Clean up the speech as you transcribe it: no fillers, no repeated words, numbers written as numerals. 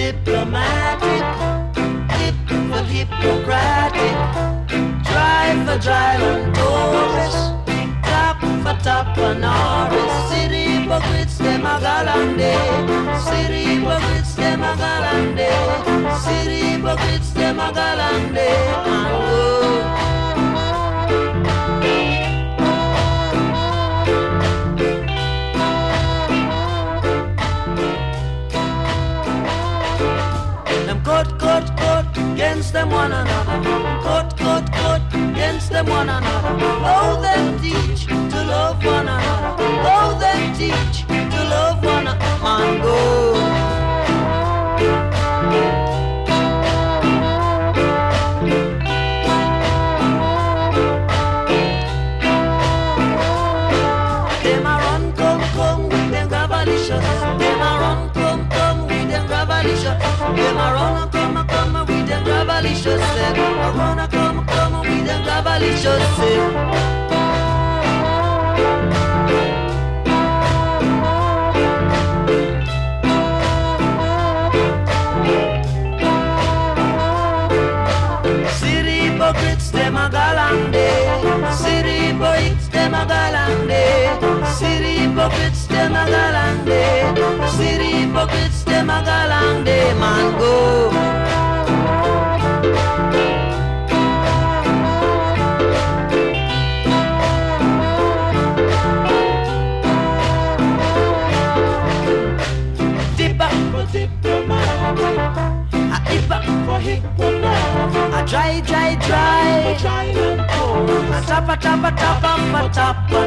diplomatic, hip for Hippocratic, dry for Dryland Taurus, top for Norris. City hypocrites, them a galande. City hypocrites, them a galande. City hypocrites, them a galande. And oh, cut against them one another. Cut against them one another. Oh, them teach to love one another. Oh, them teach to love one another. Man, go. Them a run, come with them gravalicious. Them a run, come with them gravalicious. Them a run, come with them gravalicious. Them a run, come with them gravalicious. City hypocrites, them a galande. City hypocrites, them a galande. City hypocrites, them a galande. City hypocrites, them a galande. Man, go. A dry. A top,